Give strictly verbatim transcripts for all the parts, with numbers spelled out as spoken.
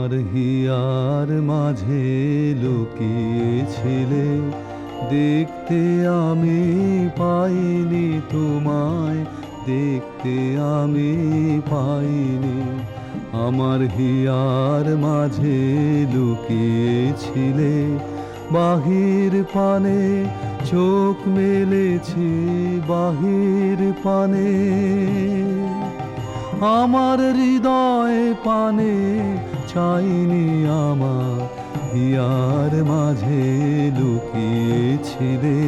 আমার হিয়ার মাঝে লুকিয়েছিলে, দেখতে আমি পাইনি তোমায়, দেখতে আমি পাইনি। আমার হিয়ার মাঝে লুকিয়েছিলে, বাহির পানে চোখ মেলেছি, বাহির পানে আমার হৃদয় পানে চাইনি। আমার হিয়ার মাঝে লুকিয়েছিলে।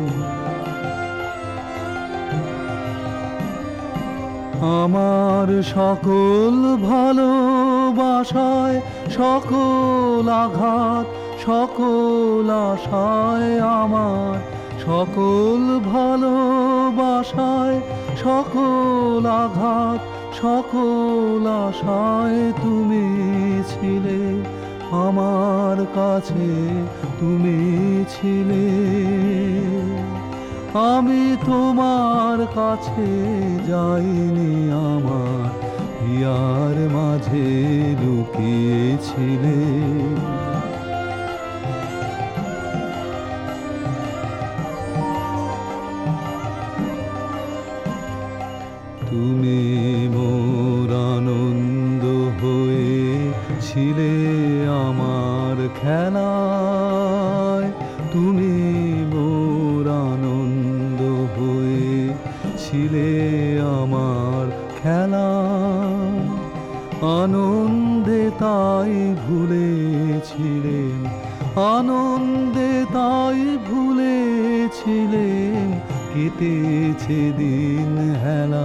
আমার সকল ভালোবাসায়, সকল আঘাত, সকল আশায়, আমার সকল ভালোবাসায়, সকল আঘাত, সকল আশায় তুমি ছিলে। আমার কাছে তুমি ছিলে, আমি তোমার কাছে যাইনি। আমার হিয়ার মাঝে লুকিয়েছিলে। তুমি মোর আনন্দ হয়েছিলে আমার খেলায়, তুমি মোর আনন্দ হয়েছিলে আমার খেলায়। আনন্দে তাই ভুলেছিলেন, আনন্দে তাই ভুলেছিলেন, কেটেছে দিন হেলা।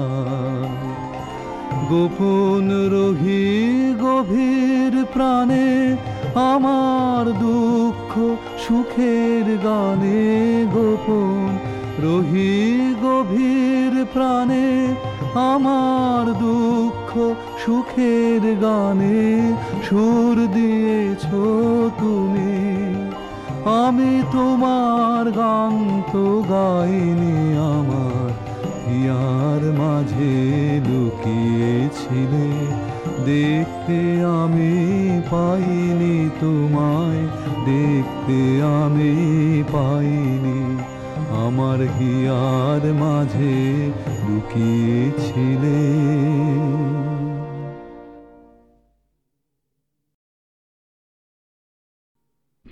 গোপন রহি গভীর প্রাণে আমার দুঃখ সুখের গানে, গোপন রহি গভীর প্রাণে আমার দুঃখ সুখের গানে সুর দিয়েছ তুমি। আমি তোমার গান তো গাইনি। আমার হিয়ার মাঝে লুকিয়েছিলে, দেখতে আমি পাইনি তোমায়, দেখতে আমি পাইনি। আমার হিয়ার মাঝে লুকিয়েছিলে।